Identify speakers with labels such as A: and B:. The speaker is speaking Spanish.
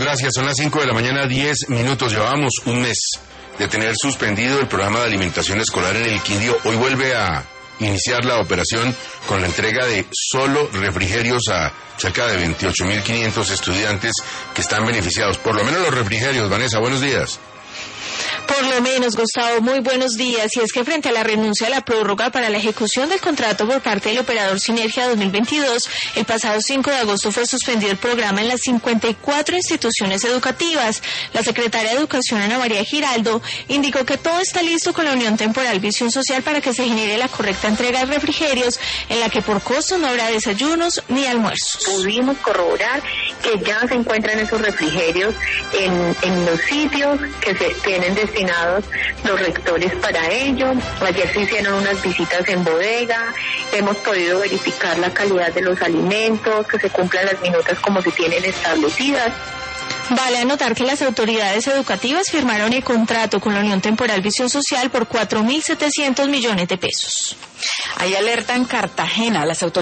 A: gracias. Son las 5 de la mañana, 10 minutos. Llevamos un mes de tener suspendido el programa de alimentación escolar en el Quindío. Hoy vuelve a iniciar la operación con la entrega de solo refrigerios a cerca de 28.500 estudiantes que están beneficiados. Por lo menos los refrigerios. Vanessa, buenos días.
B: Por lo menos, Gustavo, muy buenos días. Y es que frente a la renuncia a la prórroga para la ejecución del contrato por parte del operador Sinergia 2022, el pasado 5 de agosto fue suspendido el programa en las 54 instituciones educativas. La secretaria de Educación, Ana María Giraldo, indicó que todo está listo con la Unión Temporal Visión Social para que se genere la correcta entrega de refrigerios, en la que por costo no habrá desayunos ni almuerzos.
C: Pudimos corroborar que ya se encuentran esos refrigerios en los sitios que se tienen destinados los rectores para ello. Ayer se hicieron unas visitas en bodega, hemos podido verificar la calidad de los alimentos, que se cumplan las minutas como se tienen establecidas.
B: Vale anotar que las autoridades educativas firmaron el contrato con la Unión Temporal Visión Social por 4.700 millones de pesos.
D: Hay alerta en Cartagena. Las autoridades